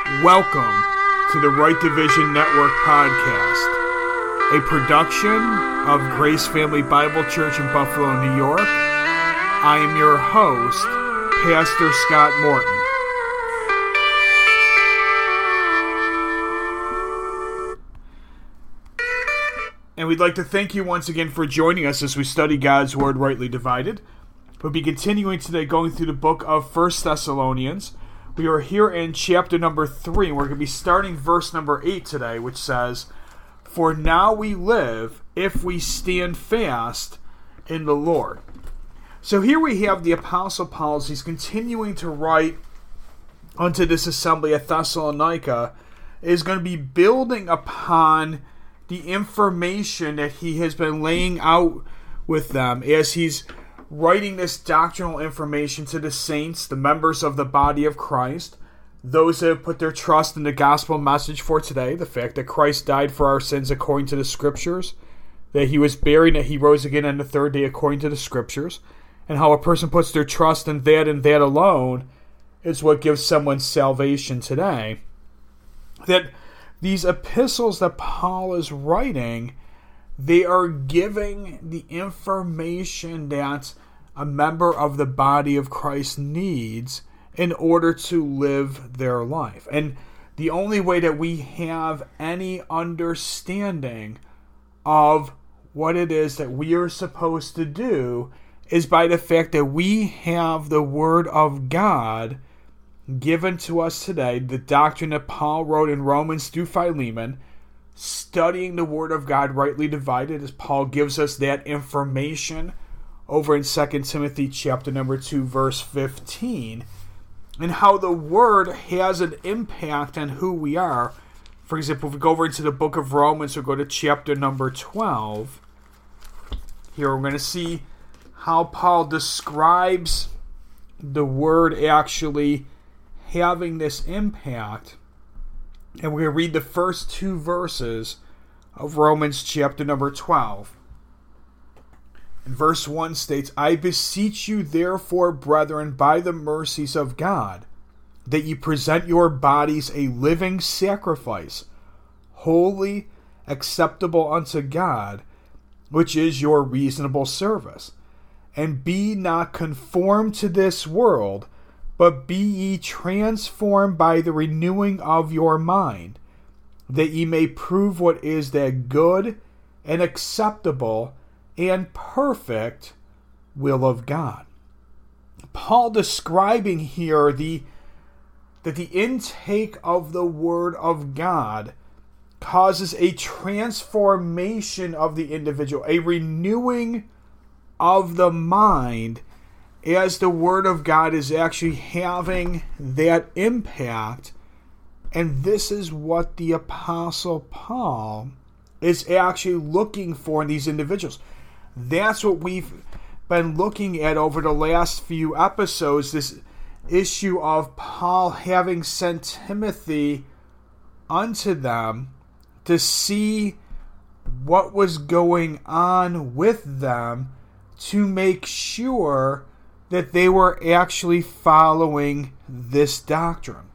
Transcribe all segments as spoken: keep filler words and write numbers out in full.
Welcome to the Right Division Network podcast, a production of Grace Family Bible Church in Buffalo, New York. I am your host, Pastor Scott Morton. And we'd like to thank you once again for joining us as we study God's Word rightly divided. We'll be continuing today going through the book of First Thessalonians. We are here in chapter number three, and we're going to be starting verse number eight today, which says, "For now we live if we stand fast in the Lord." So here we have the Apostle Paul as he's continuing to write unto this assembly at Thessalonica, is going to be building upon the information that he has been laying out with them as he's writing this doctrinal information to the saints, the members of the body of Christ, those that have put their trust in the gospel message for today, the fact that Christ died for our sins according to the scriptures, that he was buried and that he rose again on the third day according to the scriptures, and how a person puts their trust in that and that alone is what gives someone salvation today. That these epistles that Paul is writing, they are giving the information that a member of the body of Christ needs in order to live their life. And the only way that we have any understanding of what it is that we are supposed to do is by the fact that we have the Word of God given to us today, the doctrine that Paul wrote in Romans through Philemon, studying the Word of God rightly divided as Paul gives us that information over in Second Timothy chapter number two, verse fifteen, and how the Word has an impact on who we are. For example, if we go over into the book of Romans or go to chapter number twelve, here we're going to see how Paul describes the Word actually having this impact. And we're going to read the first two verses of Romans chapter number twelve. And verse one states, "I beseech you therefore, brethren, by the mercies of God, that ye present your bodies a living sacrifice, holy, acceptable unto God, which is your reasonable service. And be not conformed to this world, but be ye transformed by the renewing of your mind, that ye may prove what is that good and acceptable and perfect will of God." Paul describing here the that the intake of the Word of God causes a transformation of the individual, a renewing of the mind, as the Word of God is actually having that impact. And this is what the Apostle Paul is actually looking for in these individuals. That's what we've been looking at over the last few episodes, this issue of Paul having sent Timothy unto them to see what was going on with them, to make sure that they were actually following this doctrine.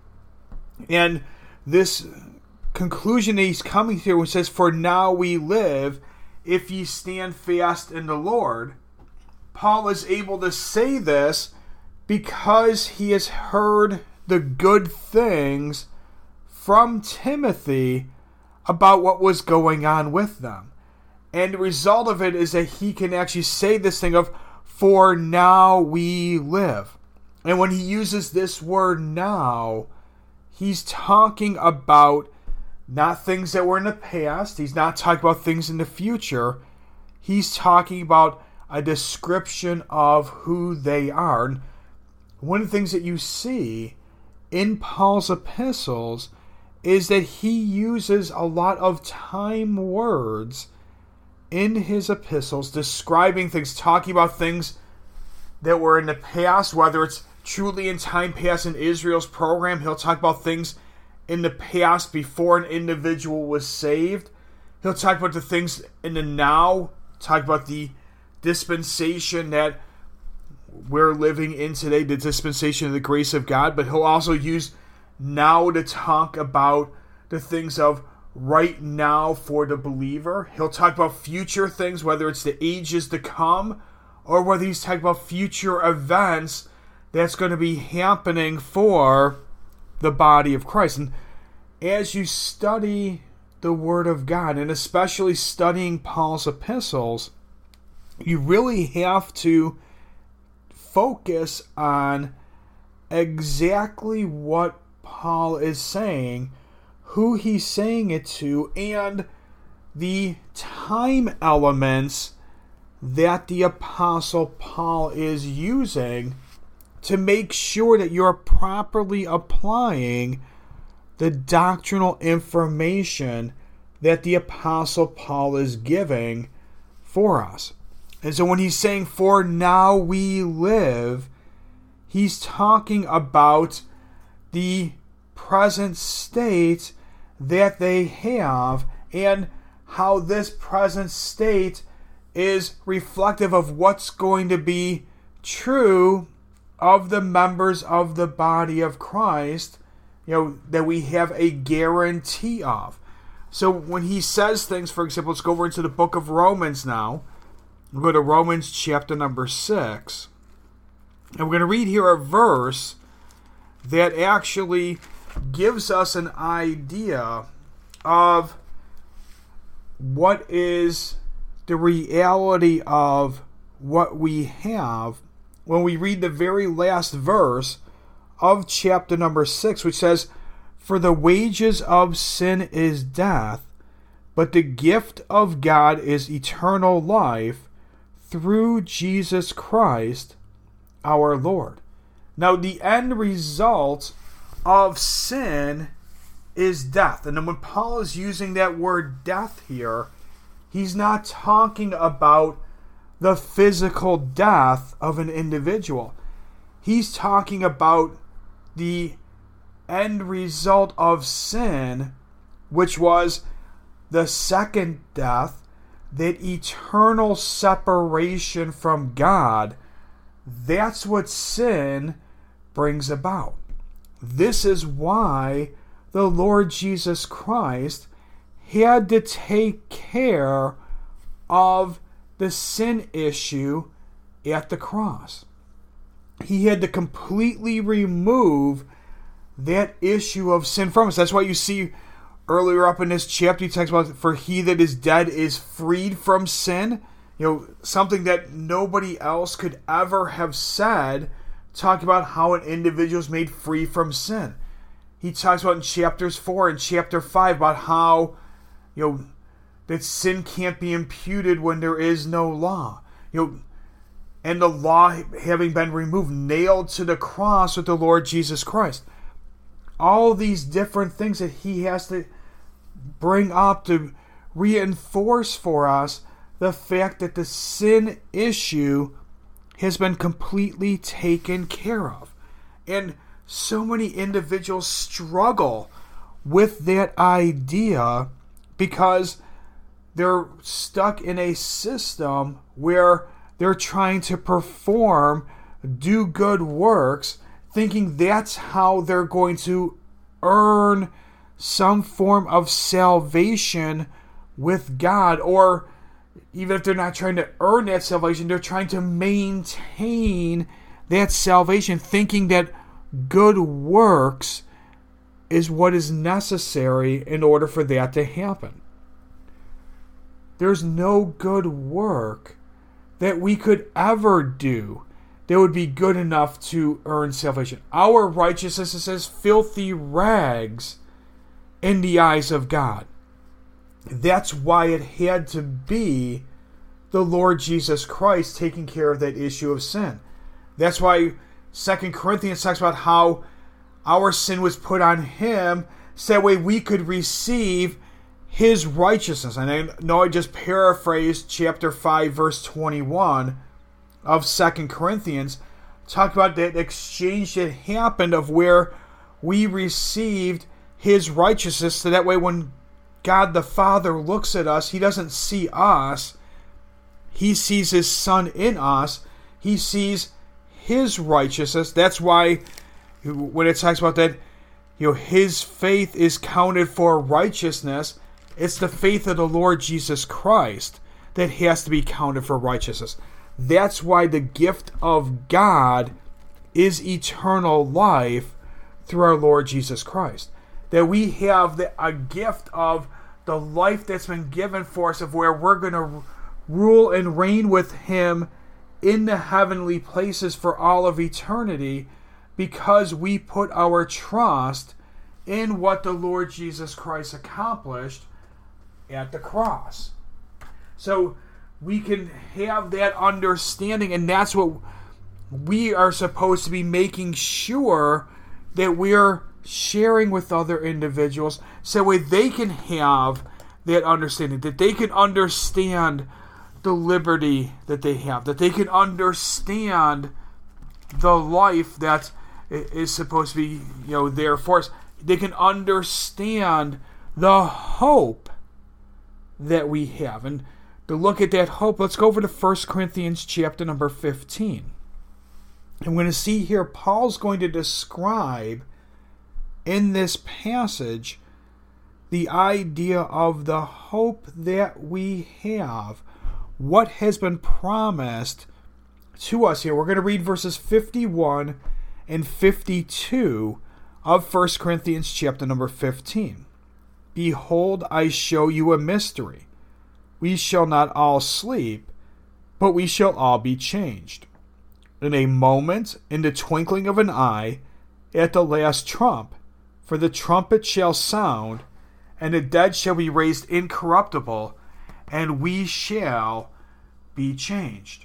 And this conclusion that he's coming to, which says, "For now we live if ye stand fast in the Lord," Paul is able to say this because he has heard the good things from Timothy about what was going on with them. And the result of it is that he can actually say this thing of, "For now we live." And when he uses this word now, he's talking about not things that were in the past. He's not talking about things in the future. He's talking about a description of who they are. And one of the things that you see in Paul's epistles is that he uses a lot of time words in his epistles, describing things, talking about things that were in the past, whether it's truly in time past in Israel's program. He'll talk about things in the past before an individual was saved. He'll talk about the things in the now, talk about the dispensation that we're living in today, the dispensation of the grace of God, but he'll also use now to talk about the things of right now for the believer. He'll talk about future things, whether it's the ages to come or whether he's talking about future events that's going to be happening for the body of Christ. And as you study the Word of God, and especially studying Paul's epistles, you really have to focus on exactly what Paul is saying, who he's saying it to, and the time elements that the Apostle Paul is using to make sure that you're properly applying the doctrinal information that the Apostle Paul is giving for us. And so when he's saying, "For now we live," he's talking about the present state that they have and how this present state is reflective of what's going to be true of the members of the body of Christ, you know, that we have a guarantee of. So when he says things, for example, let's go over into the book of Romans now. We'll go to Romans chapter number six. And we're going to read here a verse that actually gives us an idea of what is the reality of what we have when we read the very last verse of chapter number six, which says, "For the wages of sin is death, but the gift of God is eternal life through Jesus Christ our Lord." Now, the end result of sin is death. And then when Paul is using that word death here, he's not talking about the physical death of an individual. He's talking about the end result of sin, which was the second death, that eternal separation from God. That's what sin brings about. This is why the Lord Jesus Christ had to take care of the sin issue at the cross. He had to completely remove that issue of sin from us. That's why you see earlier up in this chapter, he talks about, "For he that is dead is freed from sin." You know, something that nobody else could ever have said, talk about how an individual is made free from sin. He talks about in chapters four and chapter five about how, you know, that sin can't be imputed when there is no law. You know, and the law having been removed, nailed to the cross with the Lord Jesus Christ. All these different things that he has to bring up to reinforce for us the fact that the sin issue has been completely taken care of. And so many individuals struggle with that idea because they're stuck in a system where they're trying to perform, do good works, thinking that's how they're going to earn some form of salvation with God. Or even if they're not trying to earn that salvation, they're trying to maintain that salvation, thinking that good works is what is necessary in order for that to happen. There's no good work that we could ever do that would be good enough to earn salvation. Our righteousness is as filthy rags in the eyes of God. That's why it had to be the Lord Jesus Christ taking care of that issue of sin. That's why Second Corinthians talks about how our sin was put on him so that way we could receive his righteousness. And I know I just paraphrased chapter five, verse twenty-one of Second Corinthians, talk about that exchange that happened of where we received his righteousness, so that way when God the Father looks at us, he doesn't see us, he sees his Son in us, he sees his righteousness. That's why when it talks about that, you know, his faith is counted for righteousness. It's the faith of the Lord Jesus Christ that has to be counted for righteousness. That's why the gift of God is eternal life through our Lord Jesus Christ. That we have the, a gift of the life that's been given for us, of where we're going to rule and reign with him in the heavenly places for all of eternity, because we put our trust in what the Lord Jesus Christ accomplished at the cross. So we can have that understanding, and that's what we are supposed to be making sure that we're sharing with other individuals, so that they can have that understanding, that they can understand the liberty that they have, that they can understand the life that is supposed to be, you know, there for us. They can understand the hope that we have. And to look at that hope, let's go over to First Corinthians chapter number fifteen. And we're going to see here, Paul's going to describe in this passage the idea of the hope that we have, what has been promised to us here. We're going to read verses fifty-one and fifty-two of First Corinthians chapter number fifteen. Behold, I show you a mystery. We shall not all sleep, but we shall all be changed. In a moment, in the twinkling of an eye, at the last trump, for the trumpet shall sound, and the dead shall be raised incorruptible, and we shall be changed.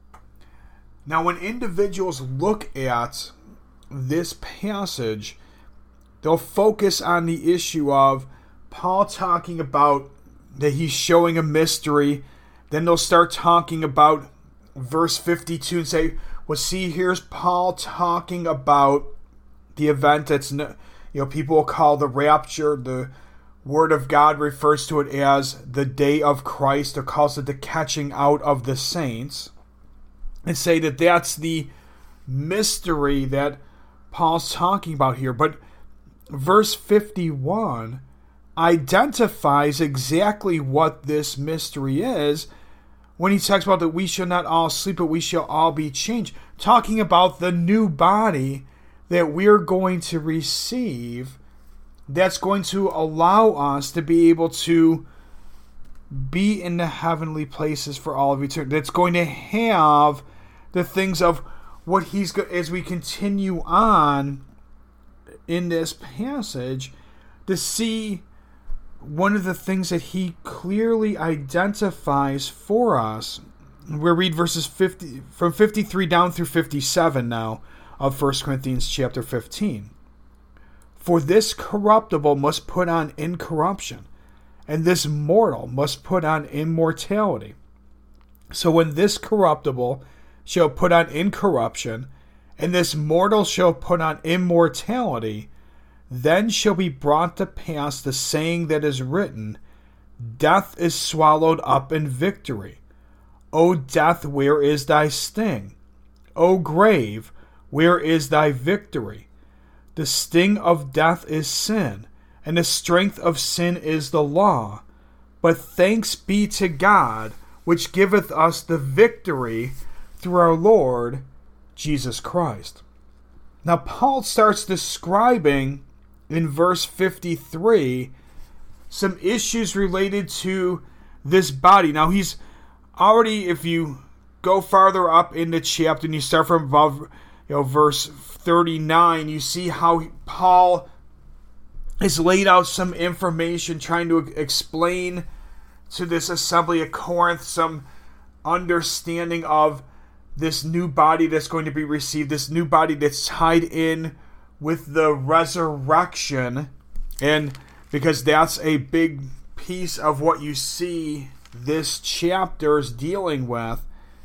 Now, when individuals look at this passage, they'll focus on the issue of Paul talking about that he's showing a mystery. Then they'll start talking about verse fifty-two and say, well, see, here's Paul talking about the event that's, you know, people will call the rapture. The Word of God refers to it as the day of Christ, or calls it the catching out of the saints, and say that that's the mystery that Paul's talking about here. But verse fifty-one identifies exactly what this mystery is when he talks about that we shall not all sleep, but we shall all be changed, talking about the new body that we're going to receive, that's going to allow us to be able to be in the heavenly places for all of eternity. That's going to have the things of what he's go- as we continue on in this passage, to see one of the things that he clearly identifies for us. We'll read verses fifty from fifty-three down through fifty-seven now of First Corinthians chapter fifteen. For this corruptible must put on incorruption, and this mortal must put on immortality. So when this corruptible shall put on incorruption, and this mortal shall put on immortality, then shall be brought to pass the saying that is written, Death is swallowed up in victory. O death, where is thy sting? O grave, where is thy victory? The sting of death is sin, and the strength of sin is the law. But thanks be to God, which giveth us the victory through our Lord Jesus Christ. Now, Paul starts describing in verse fifty-three some issues related to this body. Now, he's already, if you go farther up in the chapter and you start from above, you know, verse thirty-nine, you see how Paul has laid out some information trying to explain to this assembly at Corinth some understanding of this new body that's going to be received, this new body that's tied in with the resurrection. And because that's a big piece of what you see this chapter is dealing with.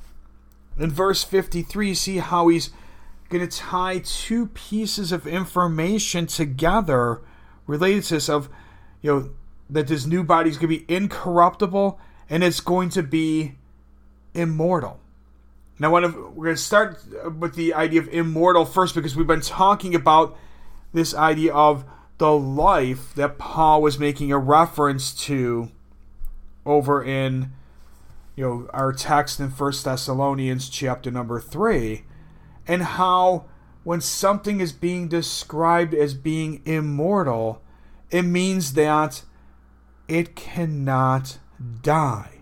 In verse fifty-three, you see how he's going to tie two pieces of information together related to this, of, you know, that this new body is going to be incorruptible and it's going to be immortal. Now, we're going to start with the idea of immortal first, because we've been talking about this idea of the life that Paul was making a reference to over in, you know, our text in First Thessalonians chapter number three, and how when something is being described as being immortal, it means that it cannot die.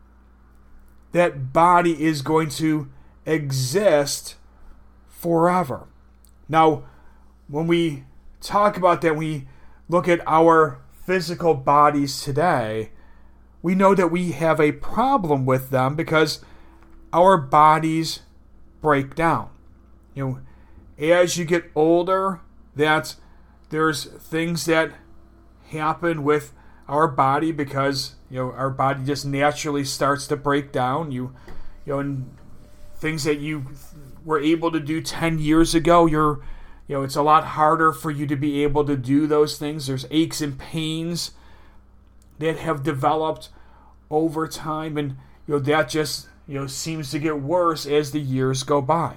That body is going to exist forever. Now, when we talk about that, we look at our physical bodies today, we know that we have a problem with them because our bodies break down. You know, as you get older, that there's things that happen with our body because, you know, our body just naturally starts to break down. You, you know, and things that you were able to do ten years ago, you're, you know, it's a lot harder for you to be able to do those things. There's aches and pains that have developed over time, and you know that just you know seems to get worse as the years go by.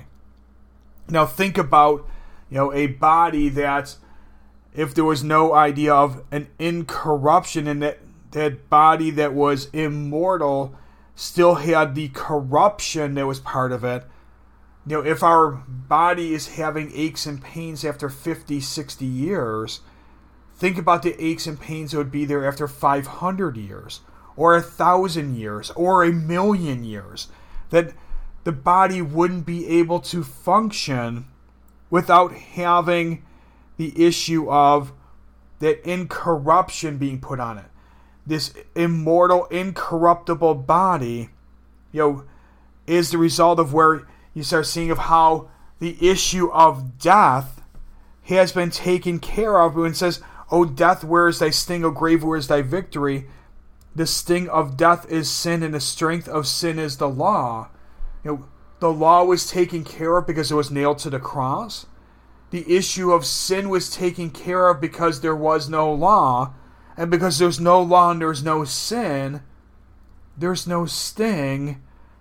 Now think about you know a body that, if there was no idea of an incorruption, and that that body that was immortal still had the corruption that was part of it. You know, if our body is having aches and pains after fifty, sixty years, think about the aches and pains that would be there after five hundred years, or a thousand years, or a million years. That the body wouldn't be able to function without having the issue of that incorruption being put on it. This immortal, incorruptible body, you know, is the result of where you start seeing of how the issue of death has been taken care of. When it says, "O death, where is thy sting? O grave, where is thy victory?" The sting of death is sin, and the strength of sin is the law. You know, the law was taken care of because it was nailed to the cross. The issue of sin was taken care of because there was no law. And because there's no law and there's no sin, there's no sting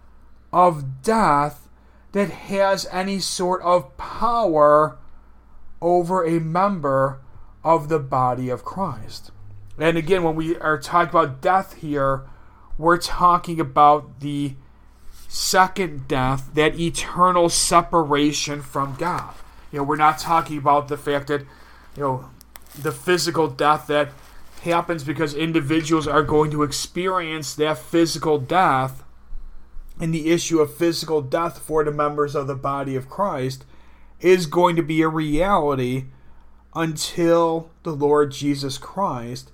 of death that has any sort of power over a member of the body of Christ. And again, when we are talking about death here, we're talking about the second death, that eternal separation from God. You know, we're not talking about the fact that, you know, the physical death that happens because individuals are going to experience that physical death, and the issue of physical death for the members of the body of Christ is going to be a reality until the Lord Jesus Christ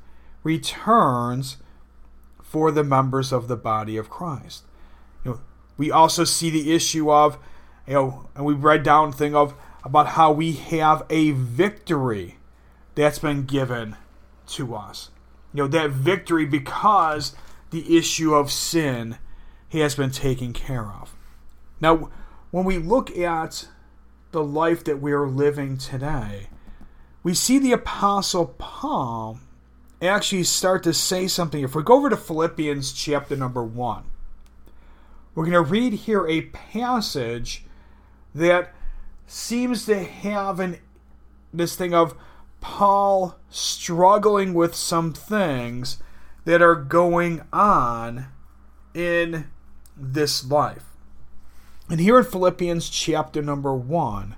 returns for the members of the body of Christ. You know, we also see the issue of, you know, and we read down thing of about how we have a victory that's been given to us. You know, that victory because the issue of sin has been taken care of. Now, when we look at the life that we are living today, we see the Apostle Paul actually start to say something. If we go over to Philippians chapter number one, we're going to read here a passage that seems to have an this thing of Paul struggling with some things that are going on in this life. And here in Philippians chapter number one,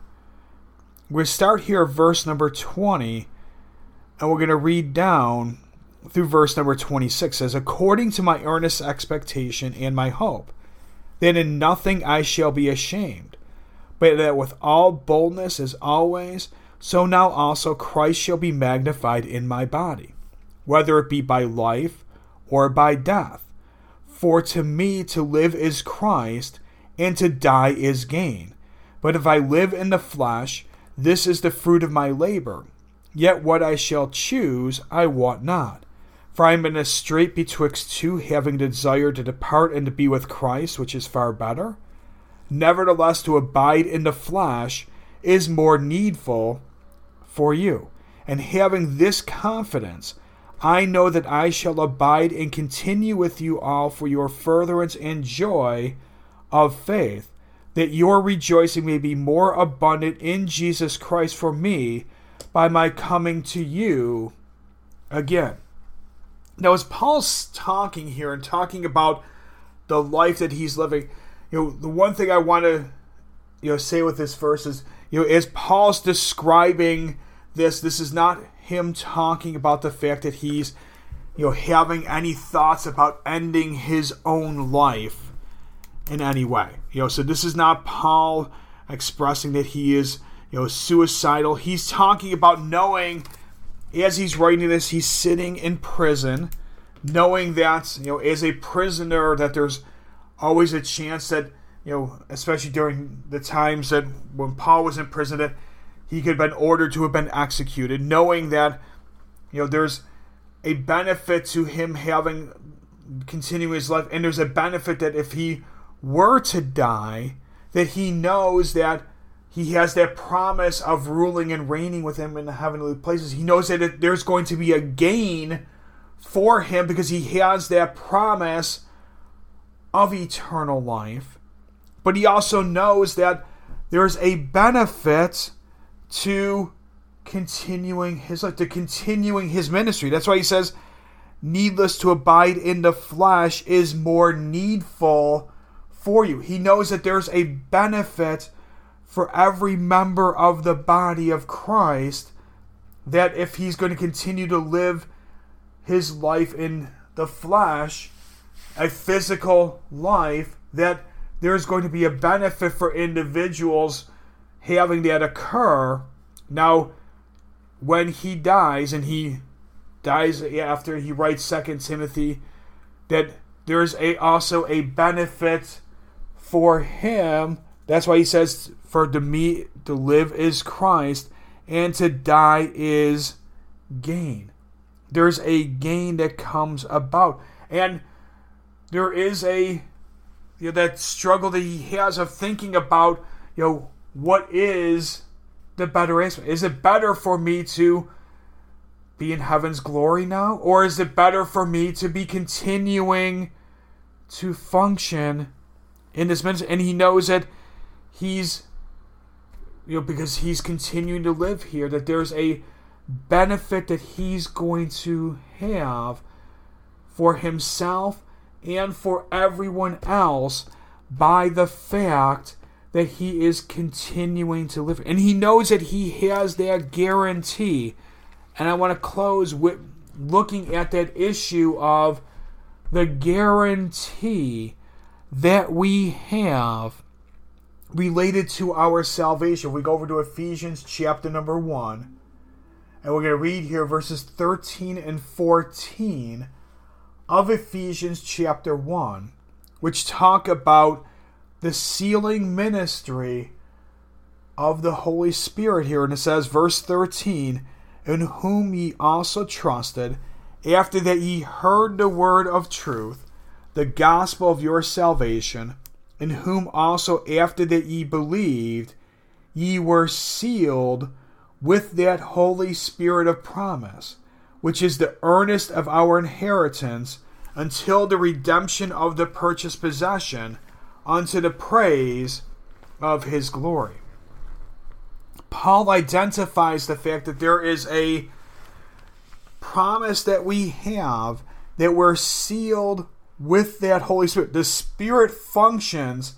we start here at verse number twenty, and we're going to read down through verse number twenty-six. It says, "According to my earnest expectation and my hope, that in nothing I shall be ashamed, but that with all boldness as always, so now also Christ shall be magnified in my body, whether it be by life or by death. For to me to live is Christ, and to die is gain. But if I live in the flesh, this is the fruit of my labor. Yet what I shall choose I wot not. For I am in a strait betwixt two, having the desire to depart and to be with Christ, which is far better. Nevertheless, to abide in the flesh is more needful for you. And having this confidence, I know that I shall abide and continue with you all for your furtherance and joy of faith, that your rejoicing may be more abundant in Jesus Christ for me, by my coming to you again. Now, as Paul's talking here and talking about the life that he's living, you know, the one thing I want to, you know, say with this verse is, you know, as Paul's describing this, this is not him talking about the fact that he's, you know, having any thoughts about ending his own life in any way. You know, so this is not Paul expressing that he is, you know, suicidal. He's talking about knowing, as he's writing this, he's sitting in prison, knowing that, you know, as a prisoner, that there's always a chance that, you know, especially during the times that when Paul was in prison, that he could have been ordered to have been executed, knowing that, you know, there's a benefit to him having, continuing his life, and there's a benefit that if he were to die, that he knows that he has that promise of ruling and reigning with him in the heavenly places. He knows that it, there's going to be a gain for him because he has that promise of eternal life. But he also knows that there's a benefit to continuing his life, to continuing his ministry. That's why he says, needless to abide in the flesh is more needful for you. He knows that there's a benefit for every member of the body of Christ, that if he's going to continue to live his life in the flesh, a physical life, that there's going to be a benefit for individuals having that occur. Now, when he dies, and he dies after he writes Second Timothy, that there's a also a benefit for him. That's why he says, for to me to live is Christ, and to die is gain. There's a gain that comes about. And there is a, you know, that struggle that he has of thinking about, you know, what is the better aspect? Is it better for me to be in heaven's glory now? Or is it better for me to be continuing to function in this ministry? And he knows that he's, you know, because he's continuing to live here, that there's a benefit that he's going to have for himself and for everyone else by the fact that he is continuing to live. And he knows that he has that guarantee. And I want to close with looking at that issue of the guarantee that we have related to our salvation. We go over to Ephesians chapter number one, and we're going to read here verses thirteen and fourteen of Ephesians chapter one, which talk about the sealing ministry of the Holy Spirit here. And it says, verse thirteen, in whom ye also trusted, after that ye heard the word of truth, the gospel of your salvation, in whom also after that ye believed, ye were sealed with that Holy Spirit of promise, which is the earnest of our inheritance, until the redemption of the purchased possession, unto the praise of his glory. Paul identifies the fact that there is a promise that we have, that we're sealed with that Holy Spirit. The Spirit functions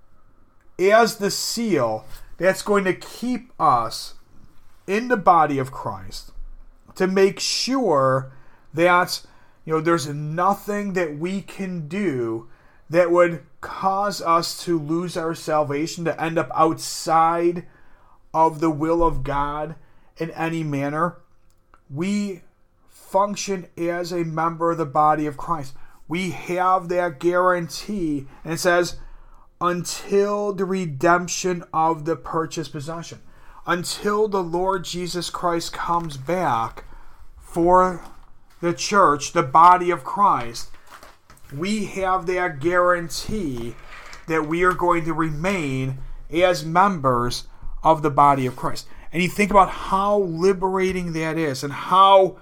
as the seal that's going to keep us in the body of Christ, to make sure that, you know, there's nothing that we can do that would cause us to lose our salvation, to end up outside of the will of God in any manner. We function as a member of the body of Christ. We have that guarantee, and it says, until the redemption of the purchased possession. Until the Lord Jesus Christ comes back for the church, the body of Christ, we have that guarantee that we are going to remain as members of the body of Christ. And you think about how liberating that is, and how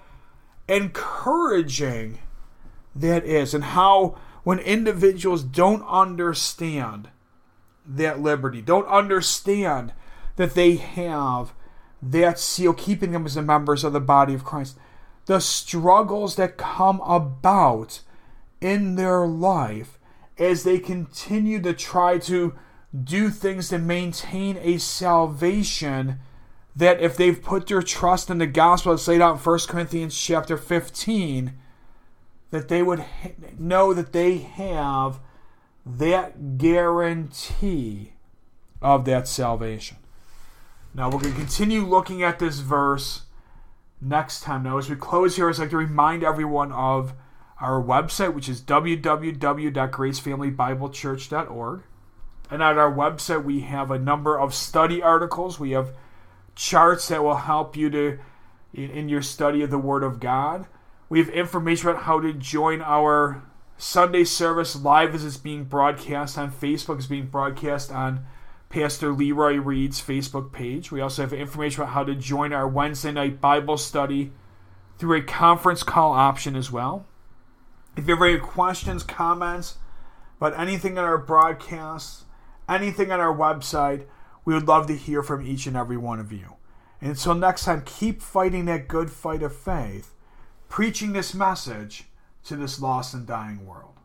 encouraging that is, and how when individuals don't understand that liberty, don't understand that they have that seal, keeping them as the members of the body of Christ. The struggles that come about in their life as they continue to try to do things to maintain a salvation that, if they've put their trust in the gospel that's laid out in First Corinthians chapter fifteen, that they would know that they have that guarantee of that salvation. Now, we're going to continue looking at this verse next time. Now, as we close here, I'd like to remind everyone of our website, which is w w w dot grace family bible church dot org. And on our website, we have a number of study articles. We have charts that will help you to in your study of the Word of God. We have information about how to join our Sunday service live as it's being broadcast on Facebook. It's being broadcast on Pastor Leroy Reed's Facebook page. We also have information about how to join our Wednesday night Bible study through a conference call option as well. If you have any questions, comments about anything on our broadcasts, anything on our website, we would love to hear from each and every one of you. And until next time, keep fighting that good fight of faith, preaching this message to this lost and dying world.